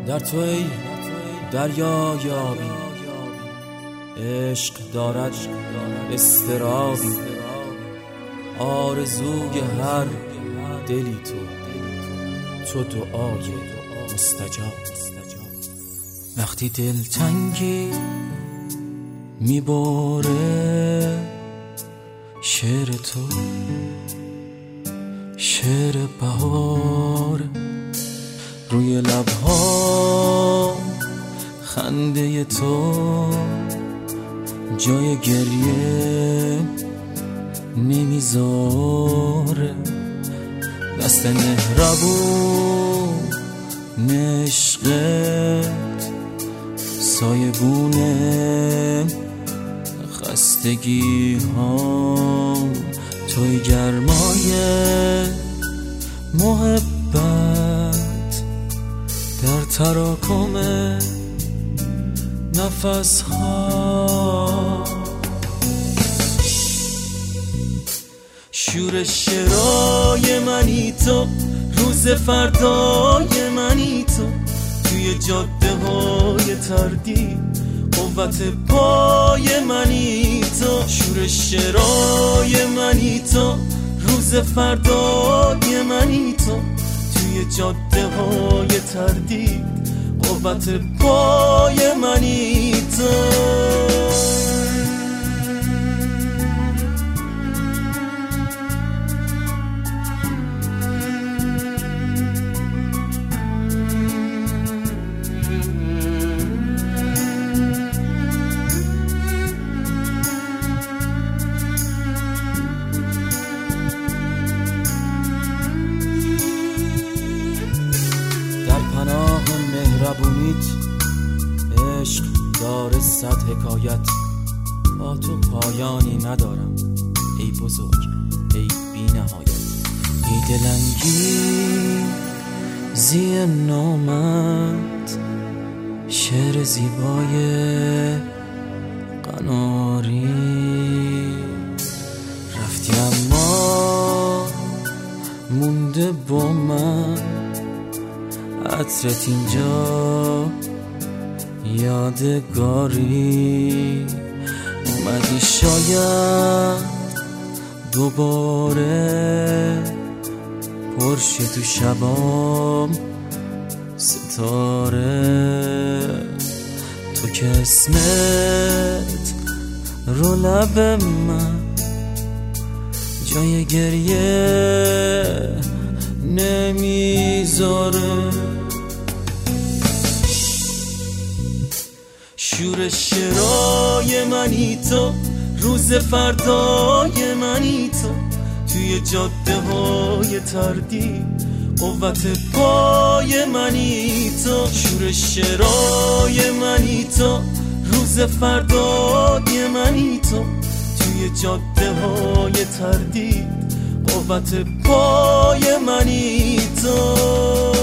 در تو ای دریا یابی، عشق دارد اضطرابی، آرزوی هر دلی تو دعای مستجاب. وقتی دلتنگی میباره شعر تو، شعر بهار، روی لبها خنده تو، جای گریه نمیذاره، دست مهربون عشقت سایبونه خستگی ها، توی گرمای محبت در تراکم نفس ها. شورش شرای منی تو، روز فردای منی تو، توی جاده های تردید قوت پای منی تو. شورش شرای منی تو، روز فردای منی تو، توی جاده های تردید قوت پای منی تو. مهربونیت عشق داره 100 حکایت، با تو پایانی ندارم ای بزرگ ای بی نهایت. ای دلانگیزی نامت، شعر زیبای قناری، رفتی اما مونده با من عطرت اینجا یادگاری. اومدی شاید دوباره، پرشی تو شبام ستاره، تو که اسمت رو لب من جای گریه نمیذاره. شورش شرای منی تو، روز فردای منی تو، توی جاده های تردید قوت پای منی تو. شورش شرای منی تو، روز فردای منی تو، توی جاده های تردید قوت پای منی تو.